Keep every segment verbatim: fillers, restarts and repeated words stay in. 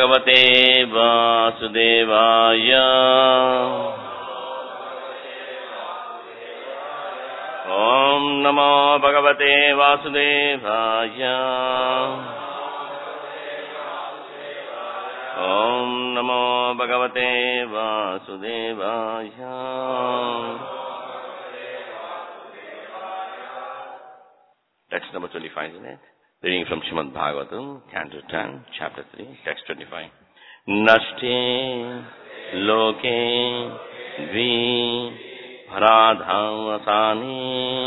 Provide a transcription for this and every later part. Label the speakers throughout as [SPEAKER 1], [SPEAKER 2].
[SPEAKER 1] భగవతే వాసుదేవాయ. ఓం నమో భగవతే వాసుదేవాయ. ఓం నమో భగవతే వాసుదేవాయ. Text number twenty-five, isn't it? Reading from Srimad Bhagavatam, Canto ten, Chapter three, Text twenty-five. Nashte loke dvi bharadhavasani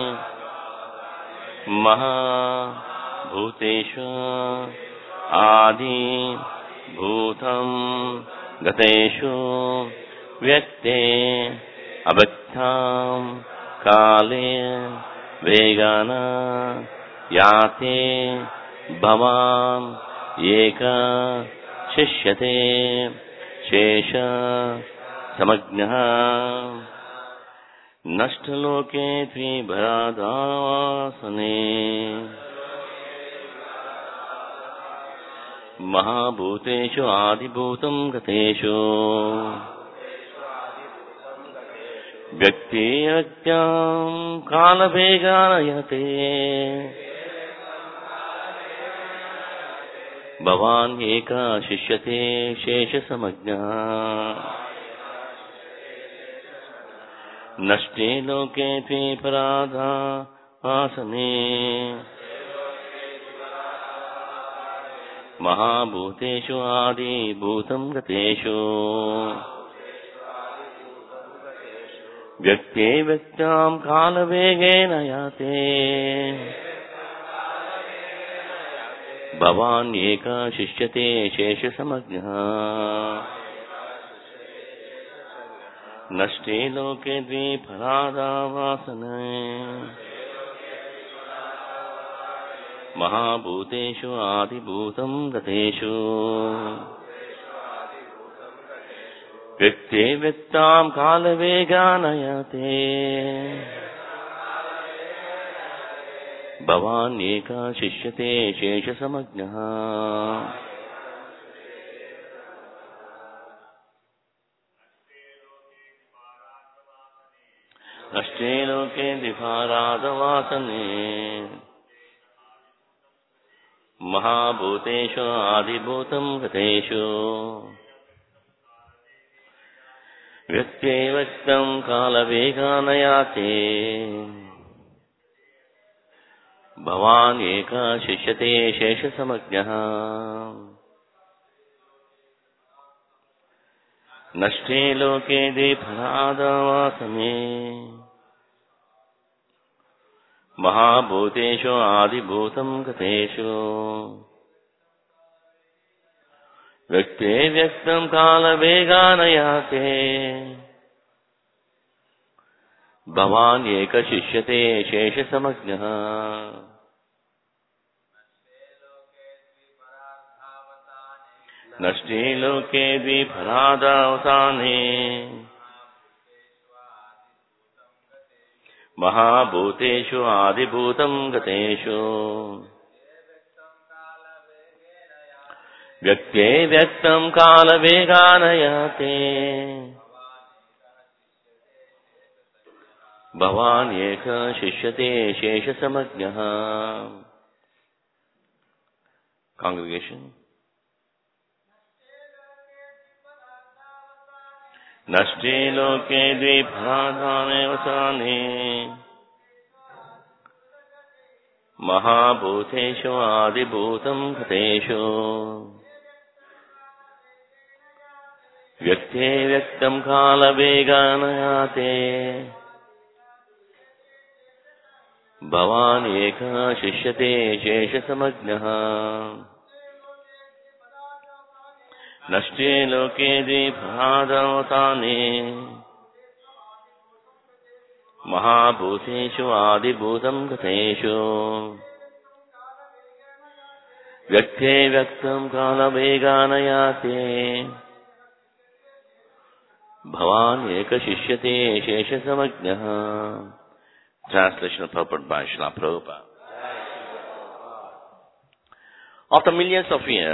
[SPEAKER 1] maha bhuteshu adi bhutam gateshu vyakte abhaktam kale vegana याते भवान् एका शिष्यते शेष समज्ञः नष्टलोके द्विभरादासने महाभूतेषु आदिभूतं गतेषु व्यक्तिव्यक्त्यां कालभेगानयते भवान् एका शिष्यते शेषसमज्ञः नष्टे लोके द्विपराधा आसने महाभूतेषु आदिभूतं गतेषु व्यक्ते व्यक्त्यां कालवेगेन याते भवान् एका शिष्यते शेषसमज्ञः नष्टे लोके द्विफलादावासने महाभूतेषु आदिभूतं गतेषु व्यक्ते व्यक्तां कालवेगानयते भवान् एका शिष्यते शेषसमज्ञः नष्टे लोके द्विफलादावासने महाभूतेषु आदिभूतं गतेषु व्यक्ते व्यक्तं कालवेगानयाते भवान् एका शिष्यते शेषसमज्ञः नष्टे लोके द्विफलादावासने महाभूतेषु आदिभूतं गतेषु व्यक्ते व्यक्तं कालवेगानयाते भवान् एक शिष्यते शेषसमज्ञः नष्टे लोके द्विफलादावसाने महाभूतेषु आदिभूतं गतेषु व्यक्ते व्यक्तं कालवेगानयाते भवान् एक शिष्यते शेषसमज्ञः. Congregation. नष्टे लोके द्विफलादावसाने महाभूतेषु आदिभूतं गतेषु व्यक्ते व्यक्तं कालवेगानयाते भवान् एकः शिष्यते शेषसमज्ञः. नष्टे लोके द्विफलादावसाने महाभूतेषु आदिभूतं गतेषु व्यक्ते व्यक्तं कालवेगानयाते भवान् एकः शिष्यते शेषसमज्ञः. Translation purport by Srila Prabhupada. After millions of years,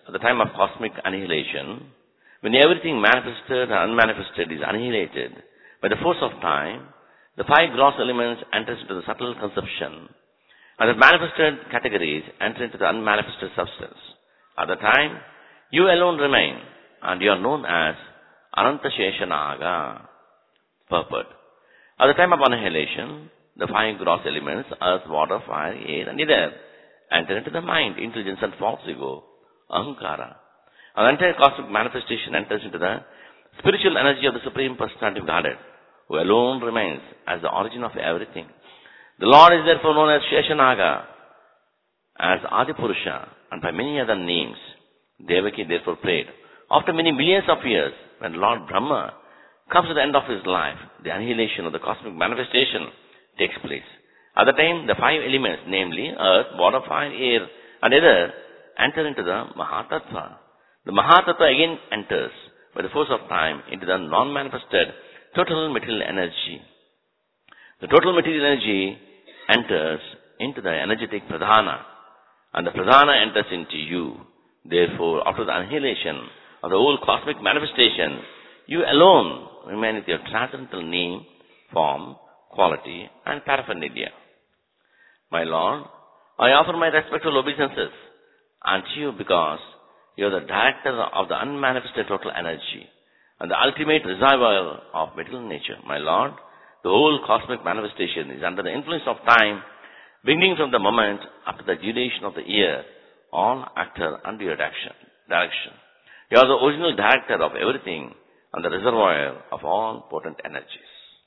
[SPEAKER 1] at the time of cosmic annihilation, when everything manifested and unmanifested is annihilated by the force of time, the five gross elements enter into the subtle conception, and the manifested categories enter into the unmanifested substance. At the time, you alone remain, and you are known as Ananta Sheshanaga, purport. At the time of annihilation, the five gross elements, earth, water, fire, air, and ether, enter into the mind, intelligence, and false ego, ahankara. And the entire cosmic manifestation enters into the spiritual energy of the Supreme Personality of Godhead, who alone remains as the origin of everything. The Lord is therefore known as Sheshanaga, as Adipurusha, and by many other names. Devaki therefore prayed. After many millions of years, when Lord Brahma comes to the end of his life, the annihilation of the cosmic manifestation takes place. At the time, the five elements, namely earth, water, fire, air, and ether, enter into the Mahatattva. The Mahatattva again enters, by the force of time, into the non-manifested total material energy. The total material energy enters into the energetic Pradhana, and the Pradhana enters into you. Therefore, after the annihilation of the whole cosmic manifestation, you alone remain with your transcendental name, form, quality, and paraphernalia. My Lord, I offer my respectful obeisances unto you because you are the director of the unmanifested total energy and the ultimate reservoir of material nature. My Lord, the whole cosmic manifestation is under the influence of time, beginning from the moment after the duration of the year, all actor under your direction. direction. You are the original director of everything and the reservoir of all potent energies.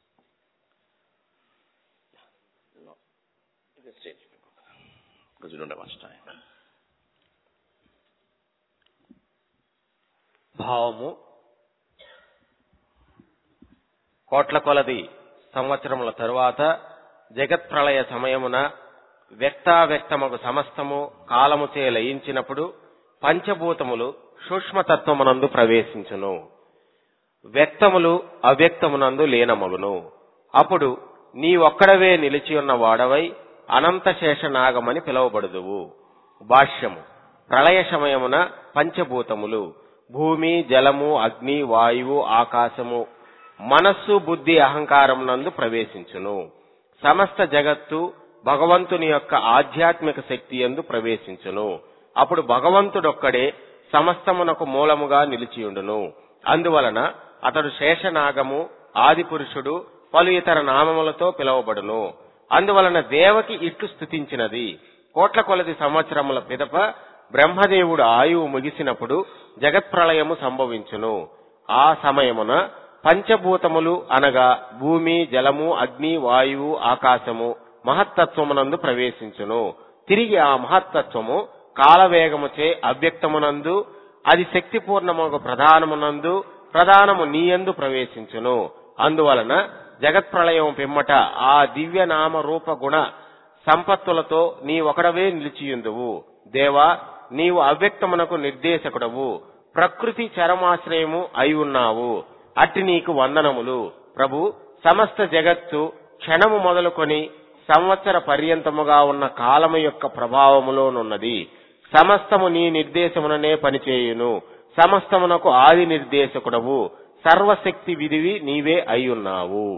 [SPEAKER 1] Because we don't have much time.
[SPEAKER 2] భావము కోట్ల కొలది సంవత్సరముల తరువాత జగత్ ప్రళయ సమయమున వ్యక్తావ్యక్తముగు సమస్తము కాలముచే లయించినప్పుడు పంచభూతములు సూక్ష్మతత్వమునందు ప్రవేశించును. వ్యక్తములు అవ్యక్తమునందు లీనమగును. అప్పుడు నీ ఒక్కడవే నిలిచియున్న వాడవై అనంతశేషనాగమని పిలువబడుదువు. భాష్యము. ప్రళయ సమయమున పంచభూతములు భూమి, జలము, అగ్ని, వాయువు, ఆకాశము మనస్సు, బుద్ధి, అహంకారమునందు ప్రవేశించును. సమస్త జగత్తు భగవంతుని యొక్క ఆధ్యాత్మిక శక్తి యందు ప్రవేశించును. అప్పుడు భగవంతుడొక్కడే సమస్తమునకు మూలముగా నిలిచియుండును. అందువలన అతడు శేషనాగము, ఆదిపురుషుడు, పలు ఇతర నామములతో పిలువబడును. అందువలన దేవకి ఇట్లు స్తుతించినది. కోట్ల కొలది సంవత్సరముల పిదప బ్రహ్మదేవుడు ఆయువు ముగిసినప్పుడు జగత్ప్రళయము సంభవించును. ఆ సమయమున పంచభూతములు అనగా భూమి, జలము, అగ్ని, వాయువు, ఆకాశము మహత్తత్వమునందు ప్రవేశించును. తిరిగి ఆ మహత్తత్వము కాలవేగముచే అవ్యక్తమునందు, అది శక్తిపూర్ణముగు ప్రధానమునందు, ప్రధానము నీయందు ప్రవేశించును. అందువలన జగత్ప్రళయం పిమ్మట ఆ దివ్య నామ రూప గుణ సంపత్తులతో నీ ఒకడవే నిలిచియుందువు. దేవా, నీవు అవ్యక్తమునకు నిర్దేశకుడవు, ప్రకృతి చరమాశ్రయము అయి ఉన్నావు. అట్టి నీకు వందనములు. ప్రభు, సమస్త జగత్తు క్షణము మొదలుకొని సంవత్సర పర్యంతముగా ఉన్న కాలము యొక్క ప్రభావములోనున్నది. సమస్తము నీ నిర్దేశముననే పనిచేయును. సమస్తమునకు ఆది నిర్దేశకుడవు, సర్వశక్తి విధివి నీవే అయ్యున్నావు.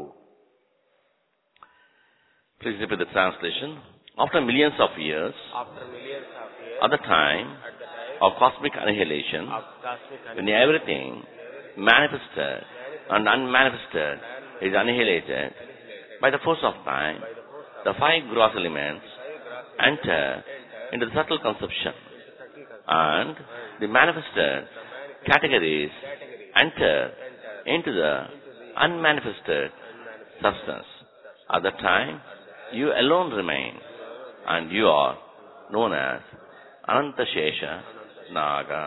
[SPEAKER 1] Please repeat the translation. After millions of years,
[SPEAKER 2] After millions of years,
[SPEAKER 1] at the time
[SPEAKER 2] at the time
[SPEAKER 1] of cosmic annihilation,
[SPEAKER 2] of cosmic
[SPEAKER 1] when everything manifested and unmanifested is annihilated by the force of time, the five gross elements enter into the subtle conception, and the manifested categories enter into the unmanifested substance. At the time, you alone remain, and you are known as Ananta Shesha Naga.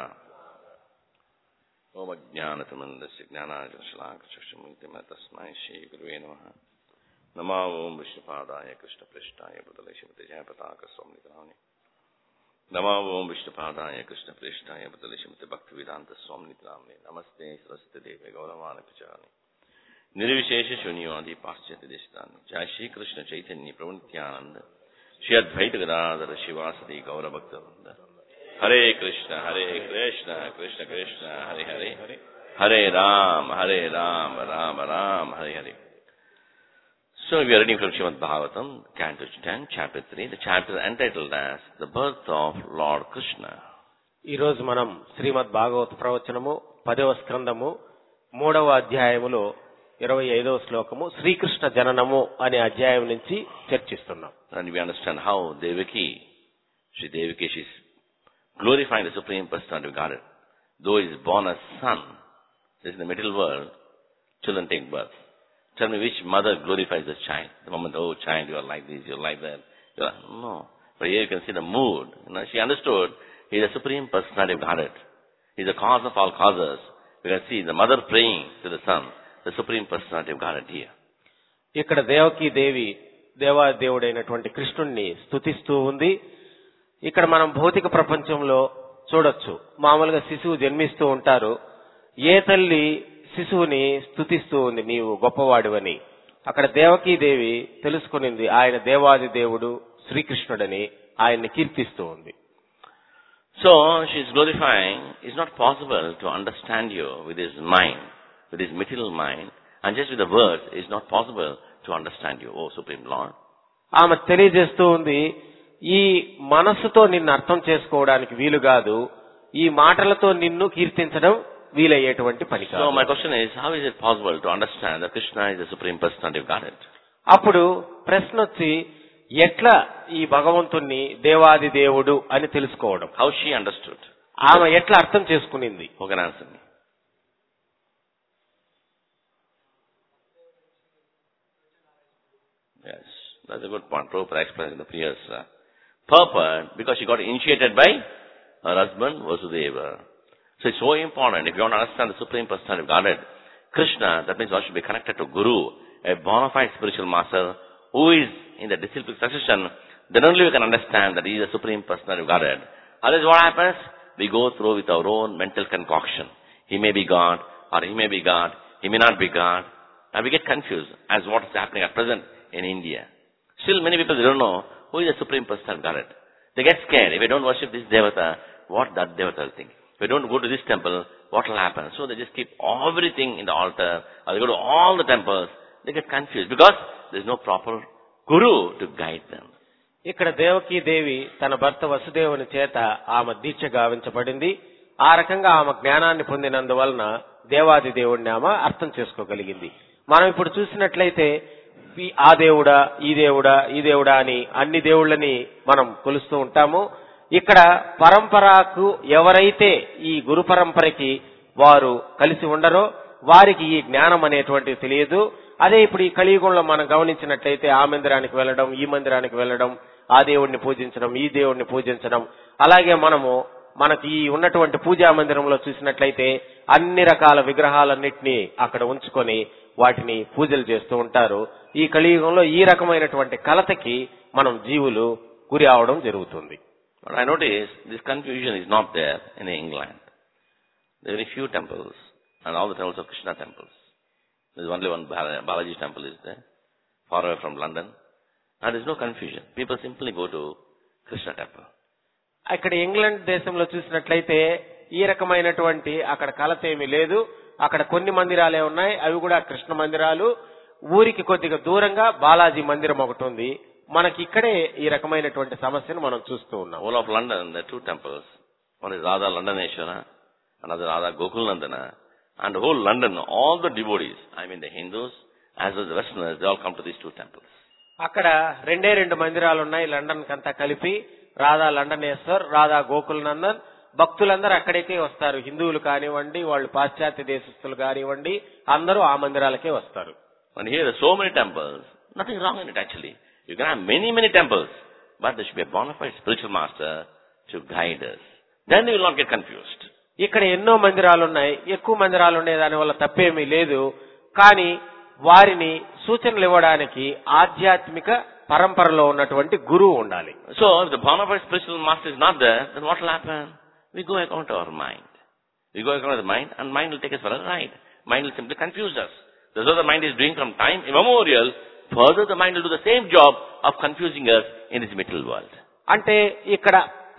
[SPEAKER 1] Om Ajnanatamandasya Jnanajashalakashashmritima Tasmai Shri Guruve Namaha. Namo Om Vishnupadaya Krishna Prishtaya Bhutale Shrimati Jayapataka Swamnitarani. Namo Om Vishnupadaya Krishna Prishtaya Bhutale Shrimati Bhaktivedanta Swamnitarani. Namaste Saraswati Deve Gauravana Pachani. Nirvishesha Shunyavadi Paschati Deshitani. Jai Shri Krishna Chaitanya Prabhu Nityananda. Shri Advaita Gadadhara Shivasati Gaura Bhaktavranda. Hare Krishna, Hare Krishna, Krishna Krishna, Hare Hare, Hare Ram, Hare Ram, Ram Ram, Hare Hare. So we are reading from Srimad Bhagavatam, Canto ten, Chapter three. The chapter is entitled as The Birth of Lord Krishna.
[SPEAKER 2] ఈ రోజు మనం శ్రీమద్ భాగవత ప్రవచనము పదవ స్కందము మూడవ అధ్యాయములో ఇరవై ఐదవ శ్లోకము శ్రీకృష్ణ జననము అనే అధ్యాయం నుంచి చర్చిస్తున్నాం.
[SPEAKER 1] And we understand how Devaki, Sri Devaki, she is glorifying the Supreme Personality of Godhead. Though he is born as son, this is the material world, children take birth. Tell me which mother glorifies the child. The moment, oh child, you are like this, you are like that. You are, no. But here you can see the mood. You know, she understood he is the Supreme Personality of Godhead. He is the cause of all causes. You can see the mother praying to the son, the Supreme Personality of Godhead here.
[SPEAKER 2] ఇక్కడ దేవకీ దేవి దేవాదేవుడైనటువంటి కృష్ణుణ్ణి స్తుతిస్తూ ఉంది. ఇక్కడ మనం భౌతిక ప్రపంచంలో చూడొచ్చు. మామూలుగా శిశువు జన్మిస్తూ ఉంటారు. ఏ తల్లి శిశువుని స్తుతిస్తూ ఉంది, నీవు గొప్పవాడివని. అక్కడ దేవకీ దేవి తెలుసుకునింది ఆయన దేవాది దేవుడు శ్రీకృష్ణుడని, ఆయన్ని కీర్తిస్తూ ఉంది.
[SPEAKER 1] So she is glorifying. It's not possible to understand you with his mind, with his material mind, and just with the words, it's not possible to understand you, O Supreme Lord.
[SPEAKER 2] ఆమె తెలియజేస్తూ ఉంది, ఈ మనస్సుతో నిన్ను అర్థం చేసుకోవడానికి వీలు కాదు, ఈ మాటలతో నిన్ను కీర్తించడం వీలయ్యేటువంటి పని కాదు.
[SPEAKER 1] So my question is, how is it possible to understand that Krishna is the Supreme Personality of Godhead?
[SPEAKER 2] అప్పుడు ప్రశ్న వచ్చి, ఎట్లా ఈ భగవంతుణ్ణి దేవాది దేవుడు అని తెలుసుకోవడం?
[SPEAKER 1] How she understood?
[SPEAKER 2] ఆమె ఎట్లా అర్థం చేసుకునింది?
[SPEAKER 1] Who can answer me? Yes, that's a good point. Prabhupada explained in the previous uh, purport, because she got initiated by her husband Vasudeva. So it's so important. If you want to understand the Supreme Personality of Godhead, Krishna, that means one should be connected to Guru, a bona fide spiritual master who is in the disciplic succession. Then only we can understand that he is the Supreme Personality of Godhead. Otherwise what happens? We go through with our own mental concoction. He may be God, or he may be God, he may not be God. And we get confused as what is happening at present in India. Still many people, they don't know who is the Supreme Personality of Godhead. They get scared. If I don't worship this Devata, what that Devata will think? If I don't go to this temple, what will happen? So they just keep everything in the altar, or they go to all the temples. They get confused because there is no proper Guru to guide them.
[SPEAKER 2] ఇక్కడ దేవకీ దేవి తన భర్త వసుదేవుని చేత ఆమె దీక్ష గావించబడింది. ఆ రకంగా ఆమె జ్ఞానాన్ని పొందినందువలన దేవాది దేవుడిని ఆమె అర్థం చేసుకోగలిగింది. మనం ఇప్పుడు చూసినట్లయితే ఆ దేవుడా, ఈ దేవుడా, ఈ దేవుడా అని అన్ని దేవుళ్ళని మనం కొలుస్తూ ఉంటాము. ఇక్కడ పరంపరకు ఎవరైతే ఈ గురు పరంపరకి వారు కలిసి ఉండరో వారికి ఈ జ్ఞానం అనేటువంటిది తెలియదు. అదే ఇప్పుడు ఈ కలియుగంలో మనం గమనించినట్లయితే ఆ మందిరానికి వెళ్ళడం, ఈ మందిరానికి వెళ్ళడం, ఆ దేవుడిని పూజించడం, ఈ దేవుడిని పూజించడం. అలాగే మనము మనకి ఈ ఉన్నటువంటి పూజా మందిరంలో చూసినట్లయితే అన్ని రకాల విగ్రహాలన్నింటినీ అక్కడ ఉంచుకొని వాటిని పూజలు చేస్తూ ఉంటారు. ఈ కలియుగంలో ఈ రకమైనటువంటి కలతకి మనం జీవులు గురి అవడం జరుగుతుంది.
[SPEAKER 1] But I notice this confusion is not there in England. There are very few temples, and all the temples are Krishna temples. There is only one Balaji temple is there, far away from London, and there is no confusion. People simply go to Krishna temple.
[SPEAKER 2] ఇక్కడ England దేశంలో చూసినట్లయితే ఈ రకమైనటువంటి అక్కడ కలత ఏమీ లేదు. అక్కడ కొన్ని మందిరాలే ఉన్నాయి, అవి కూడా కృష్ణ మందిరాలు. ఊరికి కొద్దిగా దూరంగా బాలాజీ మందిరం ఒకటి ఉంది. మనకి ఇక్కడే ఈ రకమైనటువంటి సమస్యను మనం చూస్తూ ఉన్నాం.
[SPEAKER 1] All of London, there are two temples. One is Radha Landaneshwara, another Radha Gokulnandana. And the whole London, all the devotees, I mean the Hindus as well as the Westerners, they all come to these two temples.
[SPEAKER 2] అక్కడ రెండే రెండు మందిరాలు ఉన్నాయి London కంతా కలిపి, రాధా లండనేశ్వర్, రాధా గోకుల్ నందన్. భక్తులందరూ అక్కడికే వస్తారు. హిందువులు కానివ్వండి, వాళ్ళు పాశ్చాత్య దేశస్తులు కానివ్వండి, అందరూ ఆ మందిరాలకే వస్తారు.
[SPEAKER 1] And here there are so many temples, nothing wrong in it actually. You can have many, many temples, but there should be a bona fide spiritual master to guide us. Then you will not get confused.
[SPEAKER 2] ఇక్కడ ఎన్నో మందిరాలు ఉన్నాయి, ఎక్కువ మందిరాలు ఉన్నాయి, దానివల్ల తప్పేమీ లేదు. కానీ వారిని సూచనలు ఇవ్వడానికి ఆధ్యాత్మిక పరంపరలో ఉన్నటువంటి గురువు ఉండాలి.
[SPEAKER 1] So if the bona fide spiritual master is not there, then what will happen? We go according to our mind. We go according to the mind, and mind will take us for a ride. Mind will simply confuse us. That's what the mind is doing from time immemorial. Further, the mind will do the same job of confusing us in this material world.
[SPEAKER 2] అంటే ఇక్కడ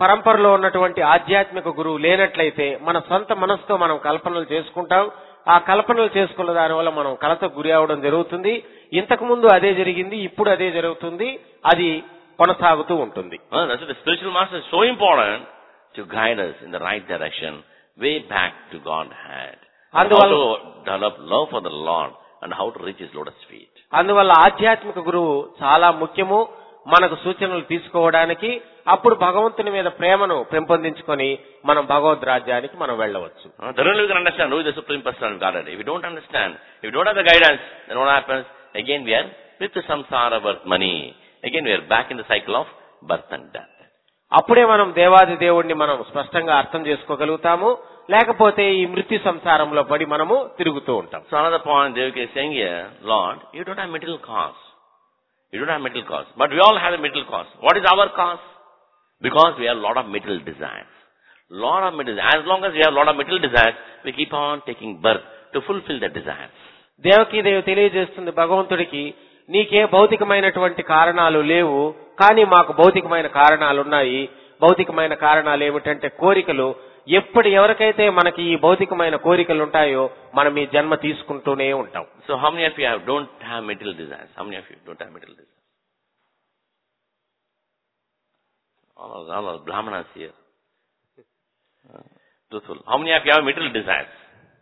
[SPEAKER 2] పరంపరలో ఉన్నటువంటి ఆధ్యాత్మిక గురువు లేనట్లయితే మన సొంత మనసుతో మనం కల్పనలు చేసుకుంటాం. ఆ కల్పనలు చేసుకున్న దాని వల్ల మనం కలతకు గురి అవడం జరుగుతుంది. ఇంతకు ముందు అదే జరిగింది, ఇప్పుడు అదే జరుగుతుంది, అది కొనసాగుతూ ఉంటుంది.
[SPEAKER 1] Well, that's why the spiritual master is so important to guide us in the right direction, way back to Godhead. And how to develop love for the Lord and how to reach His lotus feet.
[SPEAKER 2] అందువల్ల ఆధ్యాత్మిక గురువు చాలా ముఖ్యము మనకు సూచనలు తీసుకోవడానికి. అప్పుడు భగవంతుని మీద ప్రేమను పెంపొందించుకొని మనం భగవద్ రాజ్యానికి మనం వెళ్ళవచ్చు.
[SPEAKER 1] Then only we can understand who is the supreme person of Godhead. If we don't understand, if we don't have the guidance, then what happens? Again we are with the samsara birth money. Again we are back in the cycle of birth and death.
[SPEAKER 2] అప్పుడే మనం దేవాది దేవుణ్ణి మనం స్పష్టంగా అర్థం చేసుకోగలుగుతాము. లేకపోతే ఈ మృత్యు సంసారంలో పడి మనము తిరుగుతూ ఉంటాం.
[SPEAKER 1] So another point Devaki is saying here, Lord, you don't have middle cause. You don't have middle cause. But we all have a middle cause. What is our cause? Because we have a lot of middle desires. Lot of middle desires. As long as we have a lot of middle desires, we keep on taking birth to fulfill the desires.
[SPEAKER 2] Devaki దేవి తెలియజేస్తుంది భగవంతుడికి, నీకే భౌతికమైనటువంటి కారణాలు లేవు, కానీ మాకు భౌతికమైన కారణాలు ఉన్నాయి. భౌతికమైన కారణాలు ఏమిటంటే కోరికలు. ఎప్పుడు ఎవరికైతే మనకి ఈ భౌతికమైన కోరికలు ఉంటాయో మనం ఈ జన్మ తీసుకుంటూనే ఉంటాం.
[SPEAKER 1] So how many of you have, don't have material desires? How many of you don't have material desires? All of, all of Brahmanas here. Uh, truthful. How many of you have material desires?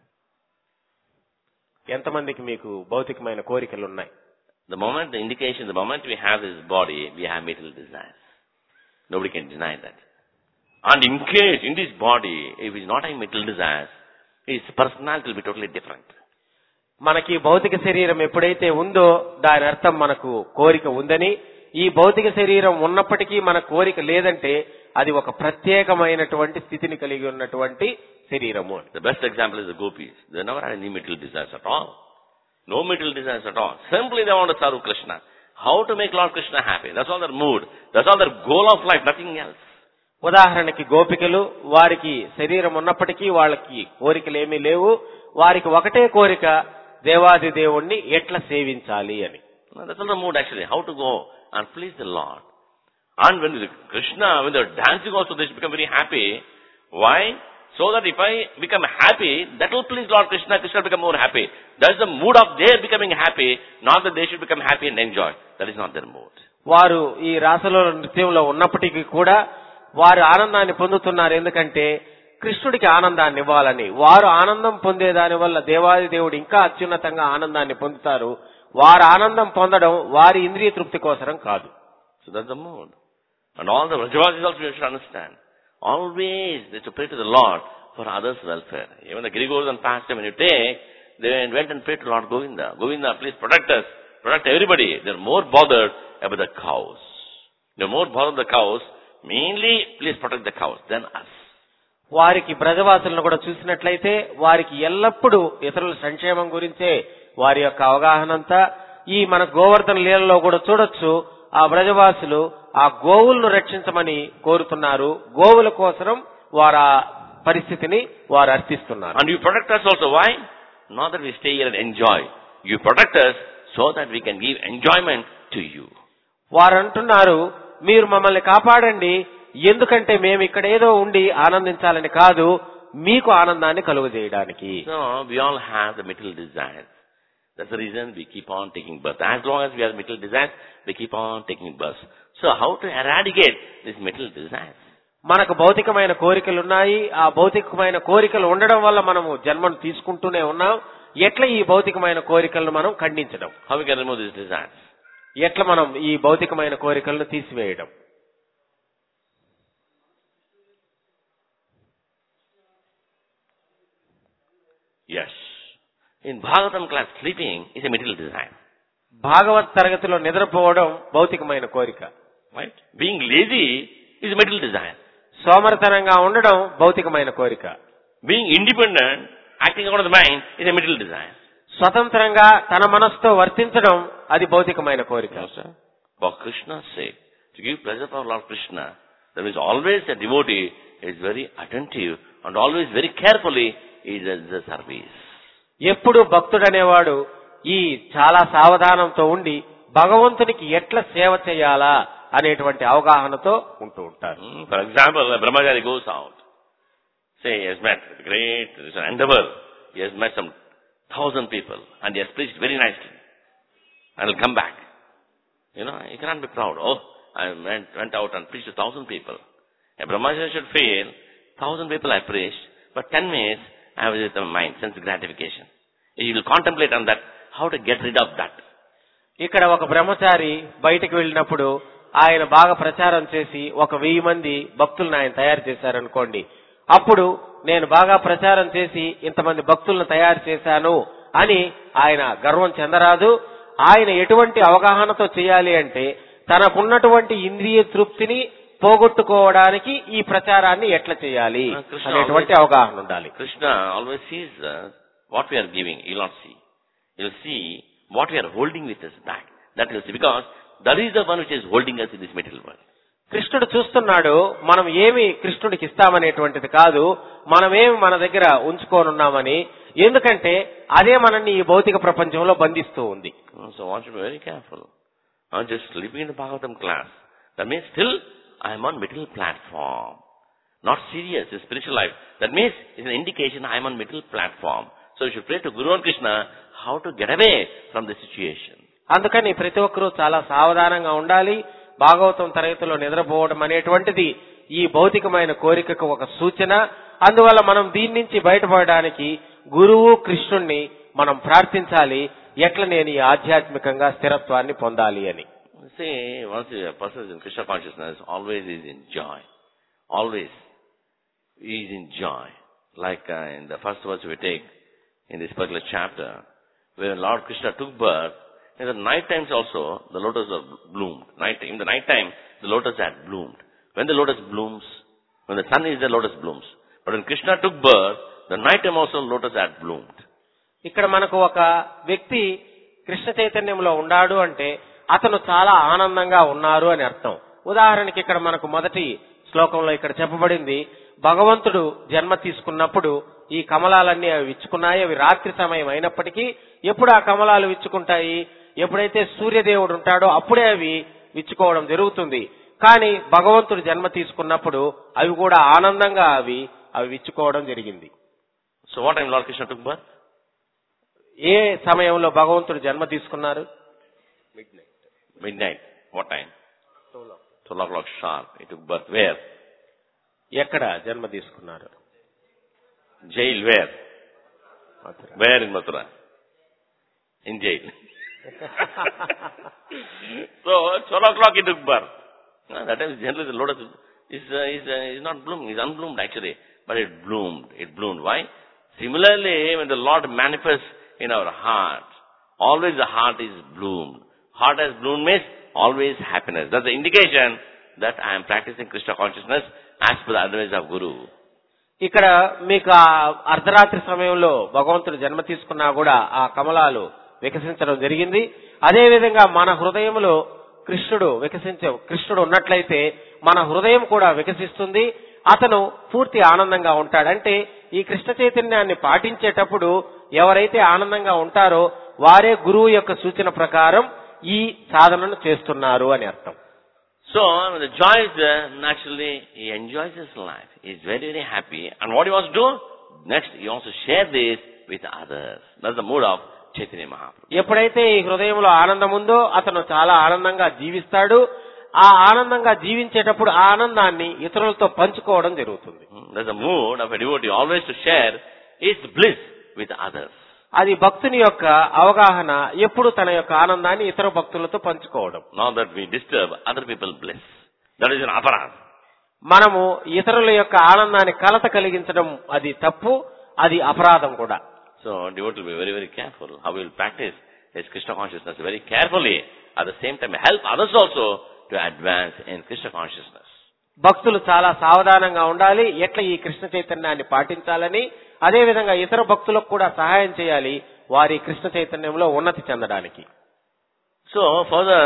[SPEAKER 2] ఎంతమందికి మీకు భౌతికమైన కోరికలు ఉన్నాయి?
[SPEAKER 1] The moment, the indication, the moment we have this body, we have material desires. Nobody can deny that. And in case, in this body, if it's not having material desires, his personality will be totally different.
[SPEAKER 2] మనకి భౌతిక శరీరం ఎప్పుడైతే ఉందో దాని అర్థం మనకు కోరిక ఉందని. ఈ భౌతిక శరీరం ఉన్నప్పటికీ మన కోరిక లేదంటే అది ఒక ప్రత్యేకమైనటువంటి స్థితిని కలిగి ఉన్నటువంటి శరీరము.
[SPEAKER 1] The best example is the gopis. They never had any material desires at all. No material desires at all. Simply they want to serve Krishna. How to make Lord Krishna happy. That's all their mood. That's all their goal of life. Nothing else.
[SPEAKER 2] ఉదాహరణకి గోపికలు, వారికి శరీరం ఉన్నప్పటికీ వాళ్ళకి కోరికలు ఏమీ లేవు. వారికి ఒకటే కోరిక, దేవాది దేవుణ్ణి ఎట్లా సేవించాలి అని.
[SPEAKER 1] That's all the mood actually. How to go and please the Lord. And when the Krishna, when they're dancing also, they should become very happy. Why? So that if I become happy, that will please Lord Krishna. Krishna will become more happy. That's the mood of their becoming happy, not that they should become happy and enjoy. That is not their mood.
[SPEAKER 2] వారు ఈ రాసలో నృత్యంలో ఉన్నప్పటికీ కూడా వారు ఆనందాన్ని పొందుతున్నారు. ఎందుకంటే కృష్ణుడికి ఆనందాన్ని ఇవ్వాలని. వారు ఆనందం పొందేదాని వల్ల దేవాది దేవుడు ఇంకా అత్యున్నతంగా ఆనందాన్ని పొందుతారు. వారు ఆనందం పొందడం వారి ఇంద్రియ తృప్తి కోసరం కాదు.
[SPEAKER 1] So that's the mood. And all the Vrajavasis also you should understand. Always they should pray to the Lord for others' welfare. Even the Girigoras and Pastor, when you take, they went and prayed to Lord Govinda. Govinda, please protect us. Protect everybody. They're more bothered about the cows. They're more bothered about the cows. Mainly, please protect the cows than us.
[SPEAKER 2] వారికి బ్రజవాసులను కూడా చూసినట్లయితే వారికి ఎల్లప్పుడూ ఇతరుల సంక్షేమం గురించే వారి యొక్క అవగాహన అంతా. ఈ మన గోవర్ధన లీలలో కూడా చూడొచ్చు, ఆ బ్రజవాసులు ఆ గోవులను రక్షించమని కోరుతున్నారు. గోవుల కోసం వారు ఆ పరిస్థితిని వారు అర్థిస్తున్నారు.
[SPEAKER 1] And you protect us also. Why? Not that we stay here and enjoy. You protect us so that we can give enjoyment to you.
[SPEAKER 2] వారు అంటున్నారు, మీరు మమ్మల్ని కాపాడండి, ఎందుకంటే మేము ఇక్కడ ఏదో ఉండి ఆనందించాలని కాదు, మీకు ఆనందాన్ని కలుగజేయడానికి.
[SPEAKER 1] So we all have the material desires. That's the reason we keep on taking birth. As long as we have material desires, we keep on taking birth. So how to eradicate these material desires?
[SPEAKER 2] మనకు భౌతికమైన కోరికలు ఉన్నాయి. ఆ భౌతికమైన కోరికలు ఉండడం వల్ల మనము జన్మను తీసుకుంటూనే ఉన్నాం. ఎట్లా ఈ భౌతికమైన కోరికలను మనం ఖండించడం?
[SPEAKER 1] How we can remove these desires?
[SPEAKER 2] ఎట్లా మనం ఈ భౌతికమైన కోరికలను తీసివేయడం?
[SPEAKER 1] Yes. In Bhagavatam class, sleeping is a material desire.
[SPEAKER 2] Bhagwat తరగతిలో నిద్రపోవడం భౌతికమైన కోరిక.
[SPEAKER 1] Right? Being lazy is a material desire.
[SPEAKER 2] సోమరితనంగా ఉండడం భౌతికమైన కోరిక.
[SPEAKER 1] Being independent, acting out of the mind is a material desire.
[SPEAKER 2] స్వతంత్రంగా తన మనస్సుతో వర్తించడం అది భౌతికమైన కోరిక.
[SPEAKER 1] For Krishna's sake, to give pleasure for Lord Krishna, there is always a devotee is very attentive and always very carefully is the service.
[SPEAKER 2] ఎప్పుడు భక్తుడనేవాడు ఈ చాలా సావధానంతో ఉండి భగవంతునికి ఎట్లా సేవ చేయాలా, అనేటువంటి అవగాహనతో ఉంటూ ఉంటారు.
[SPEAKER 1] For example, a brahmachari goes out. Say he has met with great, it's an endeavor. He has met some thousand people and he has preached very nicely. And will come back. You know, he cannot be proud. Oh, I went, went out and preached to thousand people. A brahmachari should feel, thousand people I preached, but ten minutes I was with my mind, sense gratification. He will contemplate on that, how to get rid of that.
[SPEAKER 2] ఇక్కడ ఒక బ్రహ్మచారి బయటికి వెళ్ళినప్పుడు ఆయన బాగా ప్రచారం చేసి ఒక వెయ్యి మంది భక్తులను ఆయన తయారు చేశారనుకోండి. అప్పుడు నేను బాగా ప్రచారం చేసి ఇంతమంది భక్తులను తయారు చేశాను అని ఆయన గర్వం చెందరాదు. ఆయన ఎటువంటి అవగాహనతో చేయాలి అంటే తనకున్నటువంటి ఇంద్రియ తృప్తిని పోగొట్టుకోవడానికి ఈ ప్రచారాన్ని ఎట్లా చేయాలి అనేటువంటి అవగాహన ఉండాలి.
[SPEAKER 1] Krishna always sees uh, what we are giving. He will not see. He will see what we are holding with us back. That will see, because that is the one which is holding us in this material world.
[SPEAKER 2] కృష్ణుడు చూస్తున్నాడు మనం ఏమి కృష్ణుడికి ఇస్తామనేటువంటిది కాదు, మనమేమి మన దగ్గర ఉంచుకోనున్నామని. ఎందుకంటే అదే మనల్ని ఈ భౌతిక ప్రపంచంలో బంధిస్తూ ఉంది.
[SPEAKER 1] So one should be very careful. I'm just sleeping in the Bhagavatam class. That means still I am on middle platform. Not serious in spiritual life. That means it's an indication I am on middle platform. So you should pray to Guru and Krishna how to get away from the situation.
[SPEAKER 2] అందుకని ప్రతి ఒక్కరూ చాలా సావధానంగా ఉండాలి. భాగవతం తరగతిలో నిద్రపోవడం అనేటువంటిది ఈ భౌతికమైన కోరికకు ఒక సూచన. అందువల్ల మనం దీని నుంచి బయటపడడానికి గురువు కృష్ణుణ్ణి మనం ప్రార్థించాలి, ఎట్లా నేను ఈ ఆధ్యాత్మికంగా స్థిరత్వాన్ని పొందాలి అని.
[SPEAKER 1] See, once a person is in Krishna consciousness, always is in joy. Always he is in joy. Like uh, in the first verse we take in this particular chapter, where Lord Krishna took birth, in the night times also the lotus are bloomed. Night, in the night time the lotus had bloomed. When the lotus blooms, when the sun is there, lotus blooms. But when Krishna took birth, the night time also lotus had bloomed.
[SPEAKER 2] ఇక్కడ మనకు ఒక వ్యక్తి కృష్ణ చైతన్యంలో ఉన్నాడు అంటే అతను చాలా ఆనందంగా ఉన్నారు అని అర్థం. ఉదాహరణకి ఇక్కడ మనకు మొదటి శ్లోకంలో ఇక్కడ చెప్పబడింది, భగవంతుడు జన్మ తీసుకున్నప్పుడు ఈ కమలాలన్నీ అవి విచ్చుకున్నాయి. అవి రాత్రి సమయం అయినప్పటికీ ఎప్పుడు ఆ కమలాలు విచ్చుకుంటాయి? ఎప్పుడైతే సూర్యదేవుడు ఉంటాడో అప్పుడే అవి విచ్చుకోవడం జరుగుతుంది. కానీ భగవంతుడు జన్మ తీసుకున్నప్పుడు అవి కూడా ఆనందంగా అవి అవి విచ్చుకోవడం జరిగింది.
[SPEAKER 1] So what time Lord Krishna took birth?
[SPEAKER 2] ఏ సమయంలో భగవంతుడు జన్మ తీసుకున్నారు?
[SPEAKER 1] Midnight. Midnight. What time? twelve o'clock sharp. He took birth. Where?
[SPEAKER 2] ఎక్కడ జన్మ తీసుకున్నారు?
[SPEAKER 1] Jail where? Mathura. Where in Mathura? In jail. So twelve o'clock he took birth. Uh, that time generally the lotus is uh, is uh, is not blooming. It's unbloomed actually, but it bloomed. It bloomed. Why? Similarly, when the Lord manifests in our heart, always the heart is bloomed. Heart has bloomed means always happiness. That's the indication that I am practicing Krishna consciousness as per the advice of Guru.
[SPEAKER 2] ఇక్కడ మీకు ఆ అర్ధరాత్రి సమయంలో భగవంతుడు జన్మ తీసుకున్నా కూడా ఆ కమలాలు వికసించడం జరిగింది. అదే విధంగా మన హృదయంలో కృష్ణుడు వికసించే కృష్ణుడు ఉన్నట్లయితే మన హృదయం కూడా వికసిస్తుంది. అతను పూర్తి ఆనందంగా ఉంటాడంటే ఈ కృష్ణ చైతన్యాన్ని పాటించేటప్పుడు ఎవరైతే ఆనందంగా ఉంటారో వారే గురువు యొక్క సూచన ప్రకారం ఈ సాధనను చేస్తున్నారు అని అర్థం.
[SPEAKER 1] So, the joy is there, naturally he enjoys his life. He is very, very happy. And what he wants to do? Next, he wants to share this with others. That's the mood of Chaitanya Mahaprabhu.
[SPEAKER 2] ఎప్పుడైతే ఈ హృదయంలో ఆనందం ఉందో అతను చాలా ఆనందంగా జీవిస్తాడు. ఆ ఆనందంగా జీవించేటప్పుడు ఆ ఆనందాన్ని ఇతరులతో పంచుకోవడం జరుగుతుంది.
[SPEAKER 1] That's the mood of a devotee, always to share his bliss with others.
[SPEAKER 2] అది భక్తుని యొక్క అవగాహన, ఎప్పుడు తన యొక్క ఆనందాన్ని ఇతర భక్తులతో పంచుకోవడం.
[SPEAKER 1] Not that we disturb other people's bliss. That is an aparad.
[SPEAKER 2] మనము ఇతరుల యొక్క ఆనందాన్ని కలత కలిగించడం అది తప్పు, అది అపరాధం కూడా.
[SPEAKER 1] So devotee will be very, very careful how we will practice his Krishna consciousness very carefully. At the same time help others also to advance in Krishna consciousness.
[SPEAKER 2] భక్తులు చాలా సావధానంగా ఉండాలి, ఎట్లా ఈ కృష్ణ చైతన్యాన్ని పాటించాలని. అదే విధంగా ఇతర భక్తులకు కూడా సహాయం చేయాలి వారి కృష్ణ చైతన్యంలో ఉన్నతి చెందడానికి.
[SPEAKER 1] So further,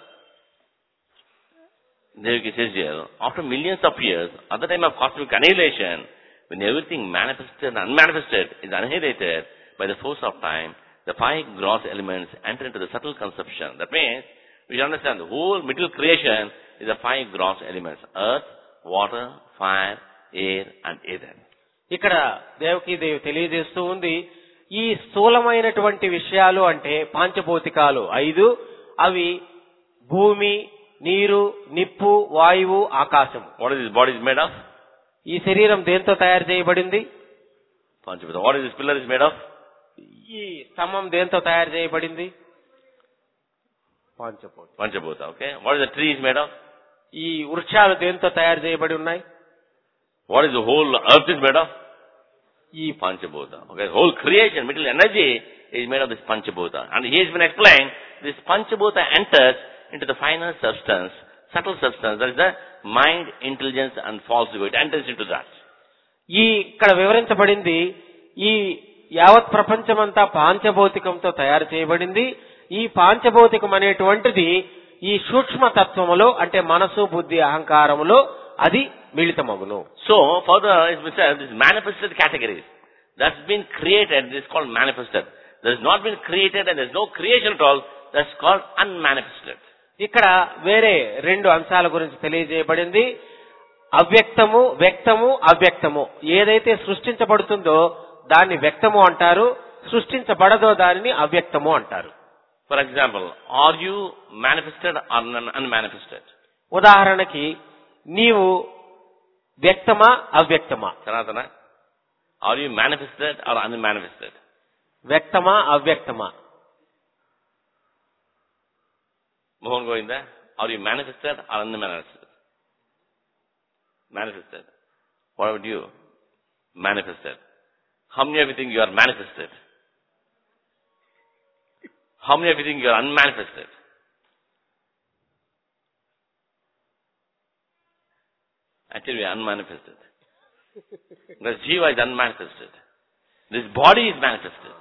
[SPEAKER 1] Devaki says here, after millions of years, at the time of cosmic annihilation, when everything manifested and unmanifested is annihilated by the force of time, the five gross elements enter into the subtle conception. That means, we understand the whole middle creation is the five gross elements: earth, water, fire, air, and ether.
[SPEAKER 2] ఇక్కడ దేవకీ దేవి తెలియజేస్తూ ఉంది, ఈ స్థూలమైనటువంటి విషయాలు అంటే పాంచభౌతికాలు ఐదు, అవి భూమి, నీరు, నిప్పు, వాయువు, ఆకాశం.
[SPEAKER 1] What is this body is made of?
[SPEAKER 2] ఈ శరీరం దేంతో తయారు చేయబడింది?
[SPEAKER 1] Panchabhuta. What is this pillar is made of?
[SPEAKER 2] ఈ స్తంభం దేంతో తయారు చేయబడింది? పాంచభౌతిక.
[SPEAKER 1] Panchabhuta. Okay. What is the tree is made of?
[SPEAKER 2] ఈ వృక్షాలు దేంతో తయారు చేయబడి ఉన్నాయి?
[SPEAKER 1] What is the whole earth is made of? ఈ Panchabhuta. Okay. The whole creation, material energy is made of this Panchabhuta. And he has been explained, this Panchabhuta enters into the finer substance, subtle substance. That is the mind, intelligence and false ego. It enters into that.
[SPEAKER 2] ఈ ఇక్కడ వివరించబడింది, ఈ యావత్ ప్రపంచమంతా పాంచభౌతికంతో తయారు చేయబడింది. ఈ పాంచభౌతికం అనేటువంటిది ఈ సూక్ష్మ తత్వములో అంటే మనసు, బుద్ధి, అహంకారములో అది మిళితమగును.
[SPEAKER 1] So further is said, this manifested categories that's been created, this is called manifested. That has not been created and there is no creation at all. That's called unmanifested.
[SPEAKER 2] ఇక్కడ వేరే రెండు అంశాల గురించి తెలియజేయబడింది. అవ్యక్తము, వ్యక్తము, అవ్యక్తము. ఏదైతే సృష్టించబడుతుందో దాన్ని వ్యక్తము అంటారు, సృష్టించబడదో దానిని అవ్యక్తము అంటారు.
[SPEAKER 1] For example, are you manifested or unmanifested?
[SPEAKER 2] ఉదాహరణకి నీవు వ్యక్తమా అవ్యక్తమా?
[SPEAKER 1] Sanatana, are you manifested or unmanifested?
[SPEAKER 2] వ్యక్తమా అవ్యక్తమా?
[SPEAKER 1] Mohan Govinda, are you manifested or unmanifested? Manifested. What about you? Manifested. How many of you think you are manifested? How many of you think you are unmanifested? Actually, we are unmanifested. The Jiva is unmanifested. This body is manifested.